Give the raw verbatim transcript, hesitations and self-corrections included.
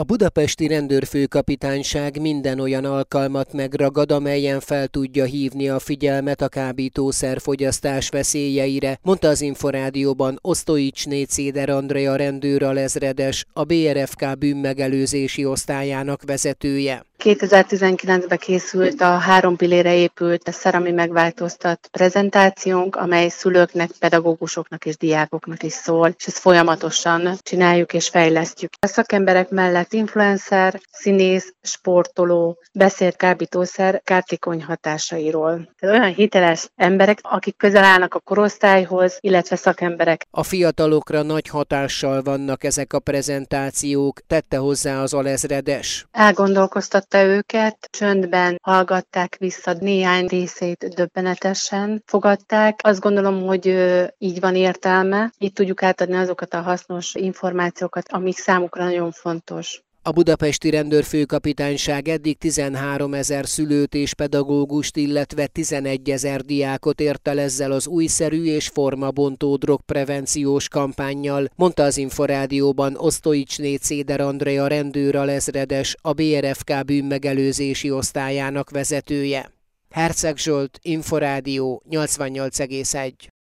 A budapesti rendőrfőkapitányság minden olyan alkalmat megragad, amelyen fel tudja hívni a figyelmet a kábítószerfogyasztás veszélyeire, mondta az Inforádióban Osztoicsné Céder Andrea rendőralezredes, a bé er ef ká bűnmegelőzési osztályának vezetője. kétezer-tizenkilencben készült a három pillére épült szerami megváltoztat prezentációnk, amely szülőknek, pedagógusoknak és diákoknak is szól, és ezt folyamatosan csináljuk és fejlesztjük. A szakemberek mellett influencer, színész, sportoló beszélt kábítószer kártékony hatásairól. Tehát olyan hiteles emberek, akik közel állnak a korosztályhoz, illetve szakemberek. A fiatalokra nagy hatással vannak ezek a prezentációk, tette hozzá az alezredes. Elgondolkoztat őket, csöndben hallgatták vissza, néhány részét döbbenetesen fogadták. Azt gondolom, hogy így van értelme. Így tudjuk átadni azokat a hasznos információkat, amik számukra nagyon fontos. A budapesti rendőrfőkapitányság eddig tizenháromezer szülőt és pedagógust, illetve tizenegyezer diákot ért el ezzel az újszerű és formabontó drogprevenciós kampánnyal, mondta az Inforádióban Osztoicsné Céder Andrea rendőralezredes, a bé er ef ká bűnmegelőzési osztályának vezetője. Herceg Zsolt, Inforádió nyolcvannyolc egész egy.